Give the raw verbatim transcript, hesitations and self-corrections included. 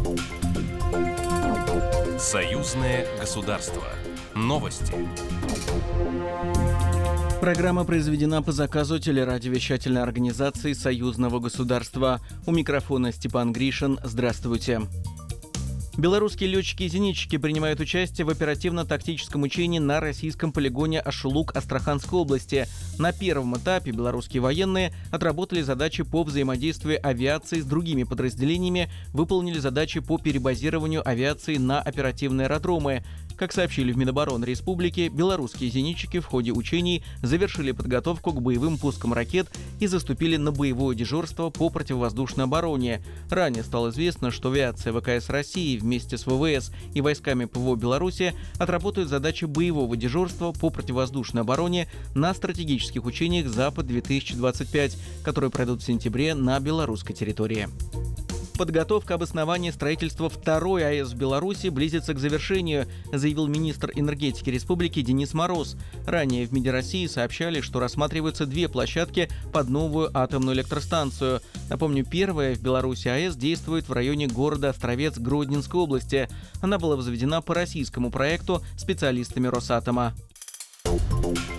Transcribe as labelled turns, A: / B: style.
A: Союзное государство. Новости.
B: Программа произведена по заказу телерадиовещательной организации Союзного государства. У микрофона Степан Гришин. Здравствуйте. Белорусские летчики и зенитчики принимают участие в оперативно-тактическом учении на российском полигоне Ашулук Астраханской области. На первом этапе белорусские военные отработали задачи по взаимодействию авиации с другими подразделениями, выполнили задачи по перебазированию авиации на оперативные аэродромы. Как сообщили в Минобороны Республики, белорусские зенитчики в ходе учений завершили подготовку к боевым пускам ракет и заступили на боевое дежурство по противовоздушной обороне. Ранее стало известно, что авиация ВКС России вместе с ВВС и войсками ПВО Беларуси отработают задачи боевого дежурства по противовоздушной обороне на стратегических учениях «Запад-две тысячи двадцать пять», которые пройдут в сентябре на белорусской территории. Подготовка обоснования строительства второй АЭС в Беларуси близится к завершению, заявил министр энергетики республики Денис Мороз. Ранее в МИДе России сообщали, что рассматриваются две площадки под новую атомную электростанцию. Напомню, первая в Беларуси АЭС действует в районе города Островец Гродненской области. Она была возведена по российскому проекту специалистами Росатома.